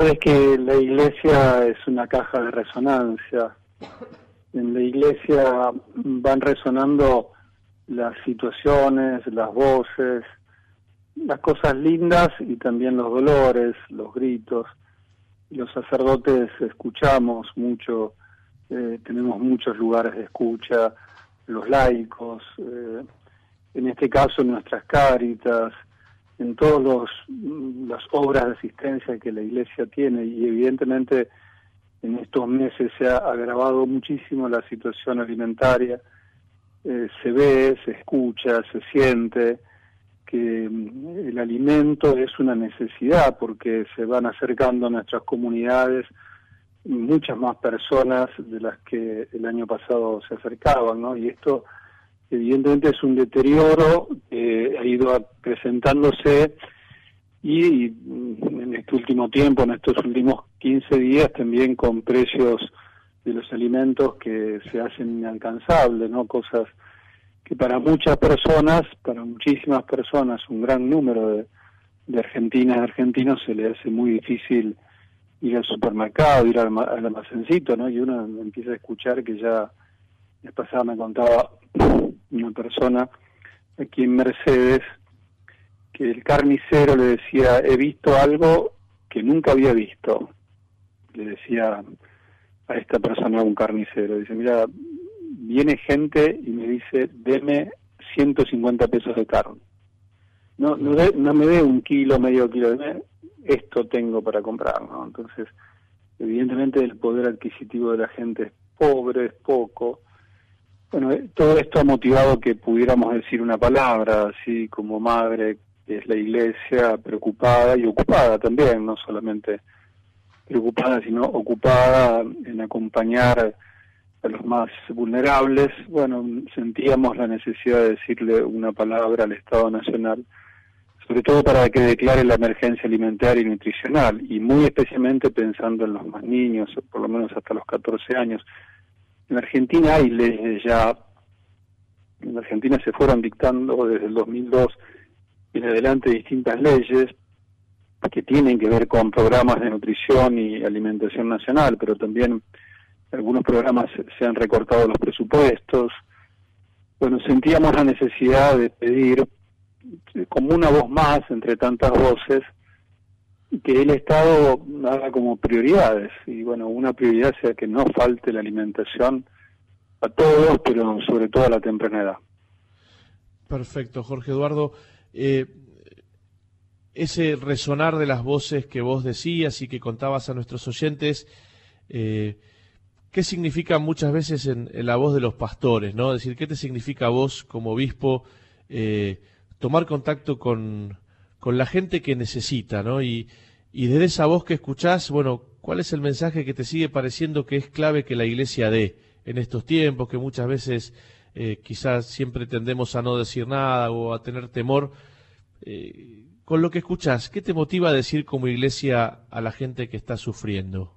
sabes que la iglesia es una caja de resonancia. En la iglesia van resonando las situaciones, las voces, las cosas lindas y también los dolores, los gritos. Los sacerdotes escuchamos mucho, tenemos muchos lugares de escucha, los laicos, en este caso en nuestras cáritas, en todas las obras de asistencia que la iglesia tiene, y evidentemente en estos meses se ha agravado muchísimo la situación alimentaria. Se ve, se escucha, se siente que el alimento es una necesidad porque se van acercando a nuestras comunidades muchas más personas de las que el año pasado se acercaban, ¿no? Y esto evidentemente es un deterioro que ha ido presentándose, y en este último tiempo, en estos últimos 15 días, también con precios de los alimentos que se hacen inalcanzables, ¿no? Cosas que para muchas personas, para muchísimas personas, un gran número de argentinas y argentinos, se le hace muy difícil ir al supermercado, ir al almacencito, ¿no? Y uno empieza a escuchar que ya, la pasada me contaba una persona aquí en Mercedes, que el carnicero le decía: he visto algo que nunca había visto. Le decía a esta persona, un carnicero, dice: mira, viene gente y me dice, deme 150 pesos de carne. No me dé un kilo, medio kilo, esto tengo para comprar, ¿no? Entonces, evidentemente el poder adquisitivo de la gente es pobre, es poco. Bueno, todo esto ha motivado que pudiéramos decir una palabra, así como madre, que es la iglesia, preocupada y ocupada también, no solamente preocupada, sino ocupada en acompañar a los más vulnerables. Bueno, sentíamos la necesidad de decirle una palabra al Estado Nacional, sobre todo para que declare la emergencia alimentaria y nutricional, y muy especialmente pensando en los más niños, por lo menos hasta los 14 años. En Argentina hay leyes ya, en Argentina se fueron dictando desde el 2002 en adelante distintas leyes que tienen que ver con programas de nutrición y alimentación nacional, pero también algunos programas se han recortado los presupuestos. Bueno, sentíamos la necesidad de pedir, como una voz más entre tantas voces, que el Estado haga como prioridades, y bueno, una prioridad sea que no falte la alimentación a todos, pero sobre todo a la temprana edad. Perfecto, Jorge Eduardo. Ese resonar de las voces que vos decías y que contabas a nuestros oyentes, ¿qué significa muchas veces en la voz de los pastores, ¿no? Es decir, ¿qué te significa a vos como obispo tomar contacto con la gente que necesita, ¿no? Y desde esa voz que escuchás, bueno, ¿cuál es el mensaje que te sigue pareciendo que es clave que la iglesia dé en estos tiempos, que muchas veces quizás siempre tendemos a no decir nada o a tener temor? Con lo que escuchás, ¿qué te motiva a decir como iglesia a la gente que está sufriendo?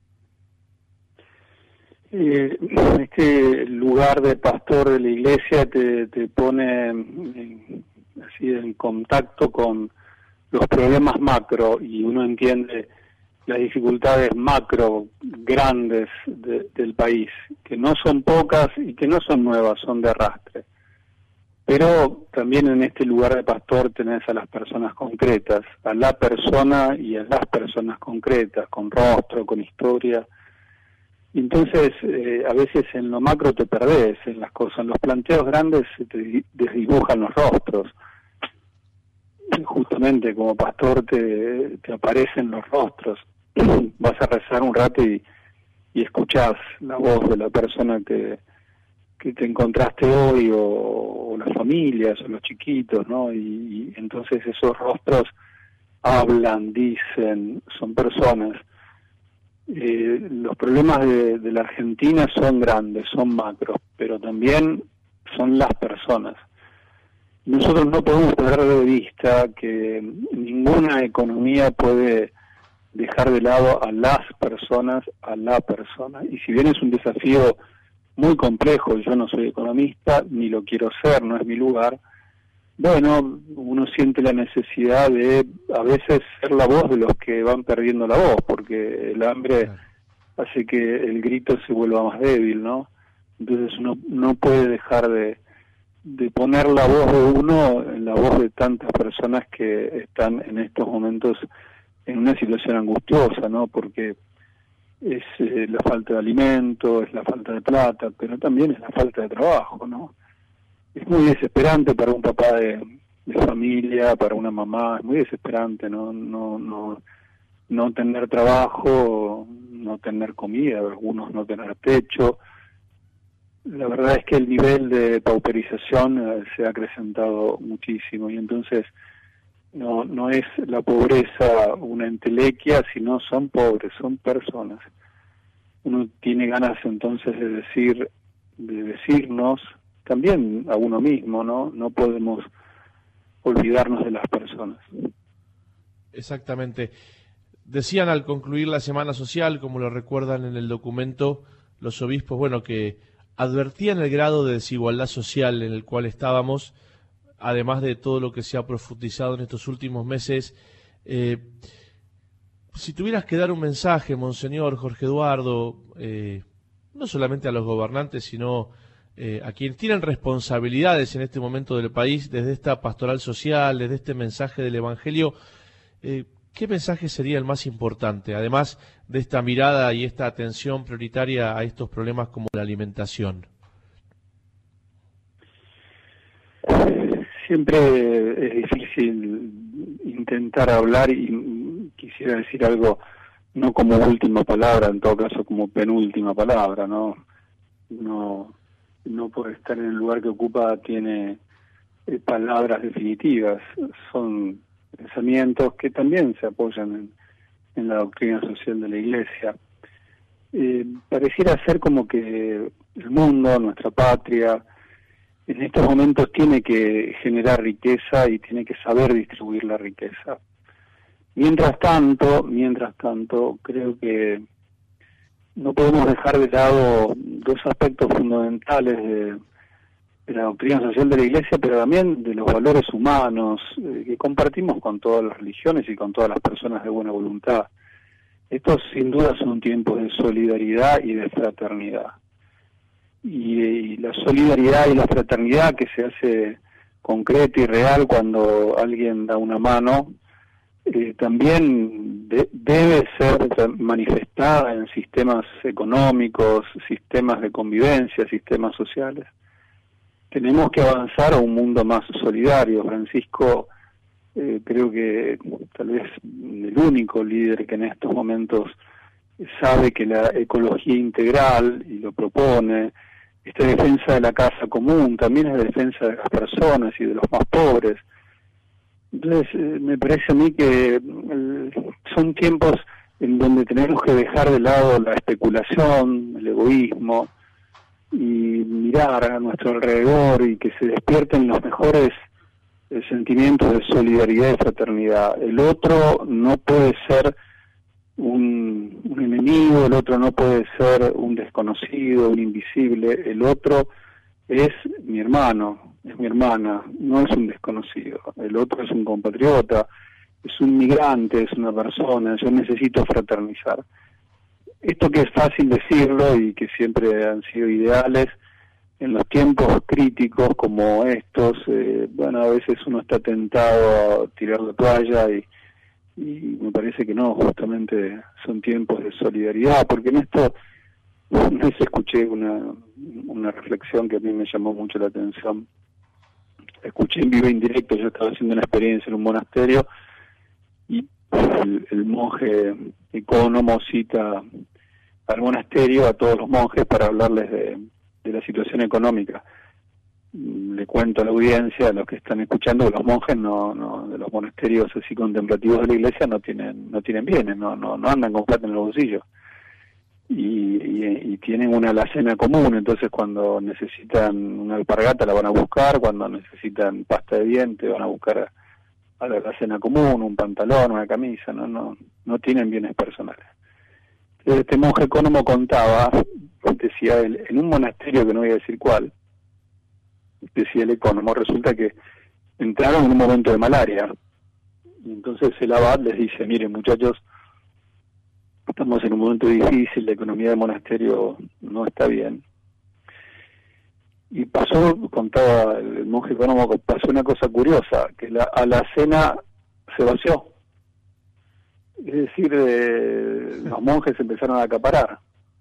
Este lugar de pastor de la iglesia te pone así en contacto con los problemas macro, y uno entiende las dificultades macro grandes del país, que no son pocas y que no son nuevas, son de arrastre. Pero también en este lugar de pastor tenés a las personas concretas, a la persona y a las personas concretas, con rostro, con historia. Y entonces, a veces en lo macro te perdés en las cosas, en los planteos grandes se te desdibujan los rostros. Justamente como pastor te aparecen los rostros. Vas a rezar un rato y escuchás la voz de la persona que te encontraste hoy, o las familias, o los chiquitos, ¿no? Y entonces esos rostros hablan, dicen, son personas. Los problemas de la Argentina son grandes, son macros, pero también son las personas. Nosotros no podemos perder de vista que ninguna economía puede dejar de lado a las personas, a la persona. Y si bien es un desafío muy complejo, yo no soy economista, ni lo quiero ser, no es mi lugar, bueno, uno siente la necesidad de a veces ser la voz de los que van perdiendo la voz, porque el hambre Claro. hace que el grito se vuelva más débil, ¿no? Entonces uno no puede dejar de poner la voz de uno en la voz de tantas personas que están en estos momentos en una situación angustiosa, ¿no? Porque es la falta de alimento, es la falta de plata, pero también es la falta de trabajo, ¿no? Es muy desesperante para un papá de familia, para una mamá, es muy desesperante, no tener trabajo, no tener comida, algunos no tener techo. La verdad es que el nivel de pauperización se ha acrecentado muchísimo, y entonces no es la pobreza una entelequia, sino son pobres, son personas. Uno tiene ganas entonces de decirnos también a uno mismo, no podemos olvidarnos de las personas. Exactamente. Decían al concluir la Semana Social, como lo recuerdan en el documento los obispos, bueno, que advertían el grado de desigualdad social en el cual estábamos, además de todo lo que se ha profundizado en estos últimos meses. Si tuvieras que dar un mensaje, Monseñor Jorge Eduardo, no solamente a los gobernantes, sino a quienes tienen responsabilidades en este momento del país, desde esta pastoral social, desde este mensaje del Evangelio, ¿qué mensaje sería el más importante, además de esta mirada y esta atención prioritaria a estos problemas como la alimentación? Siempre es difícil intentar hablar, y quisiera decir algo no como última palabra, en todo caso como penúltima palabra, no por estar en el lugar que ocupa tiene palabras definitivas, son pensamientos que también se apoyan en la doctrina social de la Iglesia. Pareciera ser como que el mundo, nuestra patria, en estos momentos tiene que generar riqueza y tiene que saber distribuir la riqueza. Mientras tanto, creo que no podemos dejar de lado dos aspectos fundamentales de la doctrina social de la Iglesia, pero también de los valores humanos que compartimos con todas las religiones y con todas las personas de buena voluntad. Estos sin duda son tiempos de solidaridad y de fraternidad. Y la solidaridad y la fraternidad que se hace concreta y real cuando alguien da una mano, también debe ser manifestada en sistemas económicos, sistemas de convivencia, sistemas sociales. Tenemos que avanzar a un mundo más solidario. Francisco, creo que tal vez el único líder que en estos momentos sabe que la ecología integral, y lo propone, esta defensa de la casa común, también es la defensa de las personas y de los más pobres. Entonces, me parece a mí que son tiempos en donde tenemos que dejar de lado la especulación, el egoísmo, y mirar a nuestro alrededor y que se despierten los mejores sentimientos de solidaridad y fraternidad. El otro no puede ser un enemigo, el otro no puede ser un desconocido, un invisible, el otro es mi hermano, es mi hermana, no es un desconocido, el otro es un compatriota, es un migrante, es una persona, yo necesito fraternizar. Esto que es fácil decirlo y que siempre han sido ideales, en los tiempos críticos como estos, a veces uno está tentado a tirar la toalla y me parece que no, justamente son tiempos de solidaridad, porque en esto una vez escuché una reflexión que a mí me llamó mucho la atención. Escuché en vivo e indirecto, yo estaba haciendo una experiencia en un monasterio y el monje ecónomo cita al monasterio a todos los monjes para hablarles de la situación económica. Le cuento a la audiencia, a los que están escuchando, que los monjes de los monasterios así contemplativos de la Iglesia no tienen bienes, no andan con plata en los bolsillos. Y tienen una alacena común, entonces cuando necesitan una alpargata la van a buscar, cuando necesitan pasta de dientes van a buscar a la alacena común, un pantalón, una camisa, no tienen bienes personales. Este monje ecónomo contaba, decía él, en un monasterio que no voy a decir cuál, decía el ecónomo, resulta que entraron en un momento de malaria. Y entonces el abad les dice, miren muchachos, estamos en un momento difícil, la economía del monasterio no está bien. Y pasó, contaba el monje económico, pasó una cosa curiosa, que a la cena se vació. Es decir, los monjes empezaron a acaparar.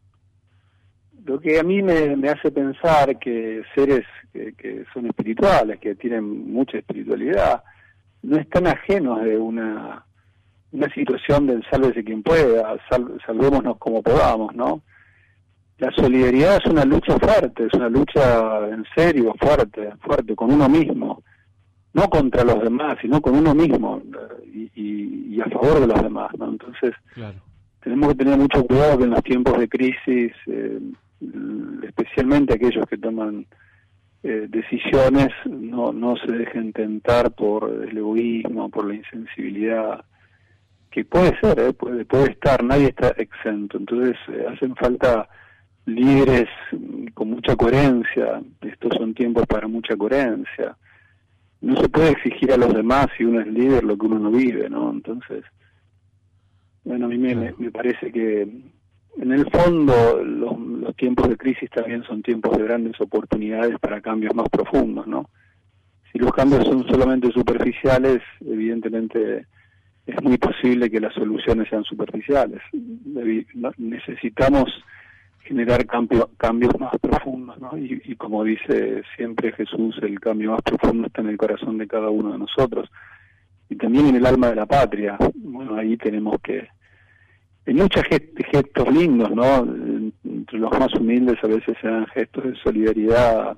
Lo que a mí me hace pensar que seres que son espirituales, que tienen mucha espiritualidad, no están ajenos de una situación del sálvese quien pueda, salvémonos como podamos, ¿no? La solidaridad es una lucha fuerte, es una lucha en serio, fuerte, con uno mismo, no contra los demás, sino con uno mismo y a favor de los demás, ¿no? Entonces, claro, tenemos que tener mucho cuidado que en los tiempos de crisis, especialmente aquellos que toman decisiones, no se dejen tentar por el egoísmo, por la insensibilidad, que puede ser, puede estar, nadie está exento. Entonces hacen falta líderes con mucha coherencia. Estos son tiempos para mucha coherencia. No se puede exigir a los demás si uno es líder lo que uno no vive, ¿no? Entonces, bueno, a mí me parece que en el fondo los tiempos de crisis también son tiempos de grandes oportunidades para cambios más profundos, ¿no? Si los cambios son solamente superficiales, evidentemente es muy posible que las soluciones sean superficiales. Necesitamos generar cambios más profundos, ¿no? Y como dice siempre Jesús, el cambio más profundo está en el corazón de cada uno de nosotros y también en el alma de la patria. Bueno, ahí tenemos que, en muchos gestos lindos, ¿no? Entre los más humildes a veces se dan gestos de solidaridad,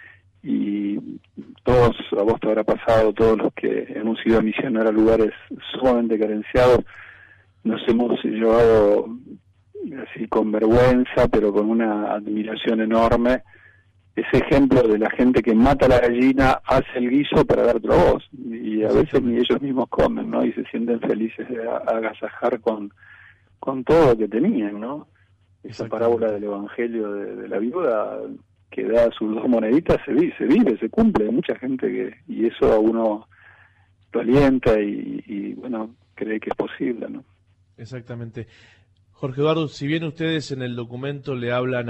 y todos, a vos te habrá pasado, todos los que hemos ido a misionar a lugares sumamente carenciados, nos hemos llevado así con vergüenza, pero con una admiración enorme, ese ejemplo de la gente que mata la gallina, hace el guiso para dártelo a vos, y a veces ni ellos mismos comen, ¿no? Y se sienten felices de agasajar con todo lo que tenían, ¿no? Esa parábola del Evangelio de la viuda que da sus 2 moneditas, se vive, se cumple. Hay mucha gente y eso a uno lo alienta y bueno, cree que es posible, ¿no? Exactamente. Jorge Eduardo, si bien ustedes en el documento le hablan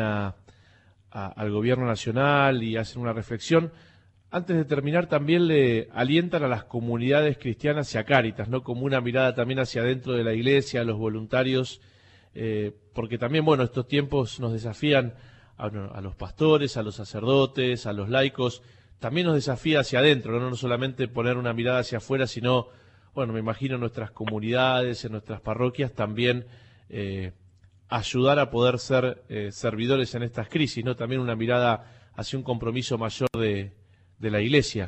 al gobierno nacional y hacen una reflexión, antes de terminar también le alientan a las comunidades cristianas y a Cáritas, ¿no? Como una mirada también hacia adentro de la iglesia, a los voluntarios, porque también, bueno, estos tiempos nos desafían a los pastores, a los sacerdotes, a los laicos, también nos desafía hacia adentro, ¿no? No solamente poner una mirada hacia afuera, sino, bueno, me imagino en nuestras comunidades, en nuestras parroquias, también ayudar a poder ser servidores en estas crisis, ¿no? También una mirada hacia un compromiso mayor de la Iglesia.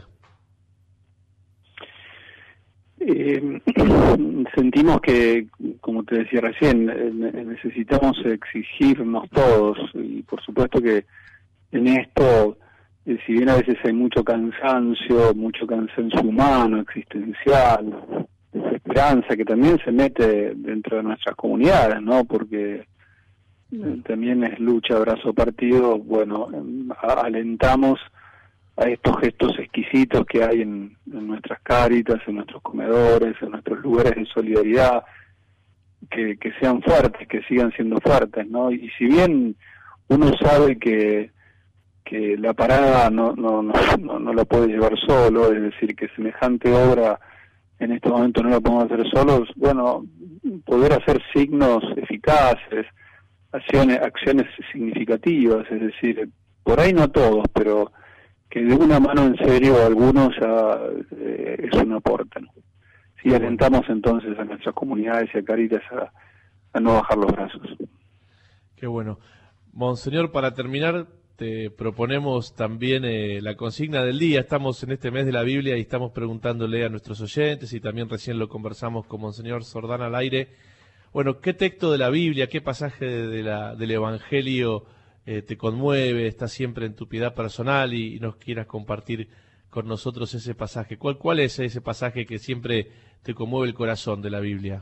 Sentimos que, como te decía recién, necesitamos exigirnos todos, y por supuesto que en esto, si bien a veces hay mucho cansancio humano, existencial, desesperanza, que también se mete dentro de nuestras comunidades, ¿no? Porque también es lucha, abrazo partido. Bueno, alentamos a estos gestos exquisitos que hay en nuestras cáritas, en nuestros comedores, en nuestros lugares de solidaridad, que sean fuertes, que sigan siendo fuertes, ¿no? Y si bien uno sabe que la parada no la puede llevar solo, es decir, que semejante obra en este momento no la podemos hacer solos, bueno, poder hacer signos eficaces, acciones significativas, es decir, por ahí no todos, pero que de una mano en serio algunos es un aporte, ¿no? Sí, alentamos entonces a nuestras comunidades y a Cáritas a no bajar los brazos. Qué bueno. Monseñor, para terminar, te proponemos también la consigna del día. Estamos en este mes de la Biblia y estamos preguntándole a nuestros oyentes, y también recién lo conversamos con Monseñor Sordán al aire. Bueno, ¿qué texto de la Biblia, qué pasaje del Evangelio te conmueve, está siempre en tu piedad personal y nos quieras compartir con nosotros ese pasaje? ¿Cuál es ese pasaje que siempre te conmueve el corazón de la Biblia?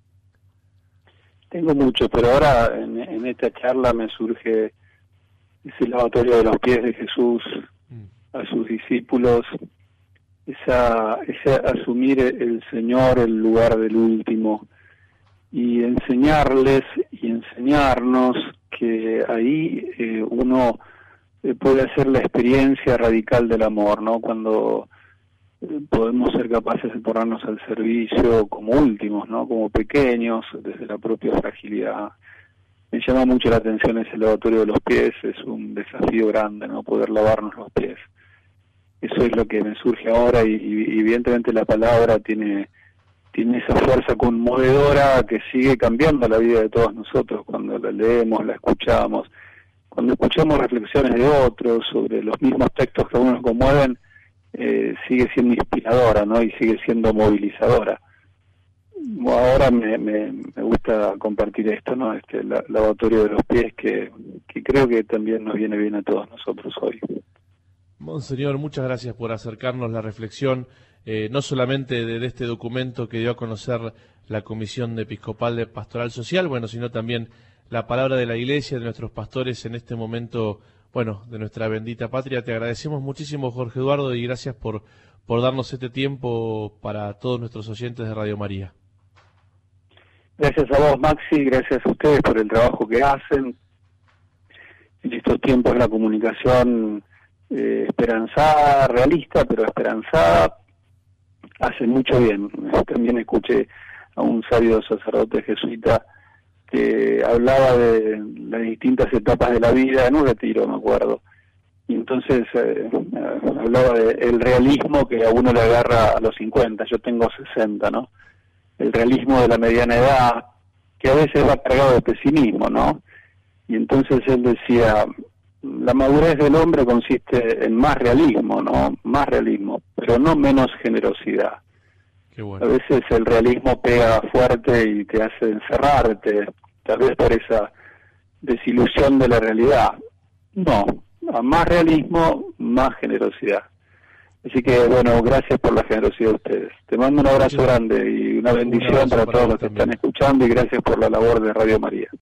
Tengo mucho, pero ahora en esta charla me surge ese lavatorio de los pies de Jesús a sus discípulos, ese asumir el Señor el lugar del último y enseñarles y enseñarnos que ahí uno puede hacer la experiencia radical del amor, ¿no? Cuando podemos ser capaces de ponernos al servicio como últimos, ¿no? Como pequeños, desde la propia fragilidad. Me llama mucho la atención ese lavatorio de los pies, es un desafío grande, ¿no? Poder lavarnos los pies. Eso es lo que me surge ahora y evidentemente la palabra tiene esa fuerza conmovedora que sigue cambiando la vida de todos nosotros cuando la leemos, la escuchamos. Cuando escuchamos reflexiones de otros sobre los mismos textos que a uno nos conmueven, sigue siendo inspiradora, ¿no? Y sigue siendo movilizadora. Ahora me gusta compartir esto, ¿no? Este lavatorio de los pies que creo que también nos viene bien a todos nosotros hoy. Monseñor, muchas gracias por acercarnos la reflexión, no solamente de este documento que dio a conocer la Comisión Episcopal de Pastoral Social, bueno, sino también la palabra de la Iglesia, de nuestros pastores en este momento, bueno, de nuestra bendita patria. Te agradecemos muchísimo, Jorge Eduardo, y gracias por darnos este tiempo para todos nuestros oyentes de Radio María. Gracias a vos, Maxi, gracias a ustedes por el trabajo que hacen. En estos tiempos la comunicación esperanzada, realista, pero esperanzada, hace mucho bien. También escuché a un sabio sacerdote jesuita que hablaba de las distintas etapas de la vida en un retiro, me acuerdo. Y entonces hablaba del realismo que a uno le agarra a los 50, yo tengo 60, ¿no? El realismo de la mediana edad, que a veces va cargado de pesimismo, ¿no? Y entonces él decía, la madurez del hombre consiste en más realismo, ¿no? Más realismo, pero no menos generosidad. Qué bueno. A veces el realismo pega fuerte y te hace encerrarte, tal vez por esa desilusión de la realidad. No, a más realismo, más generosidad. Así que, bueno, gracias por la generosidad de ustedes. Te mando un abrazo grande y una bendición para todos los que están escuchando y gracias por la labor de Radio María.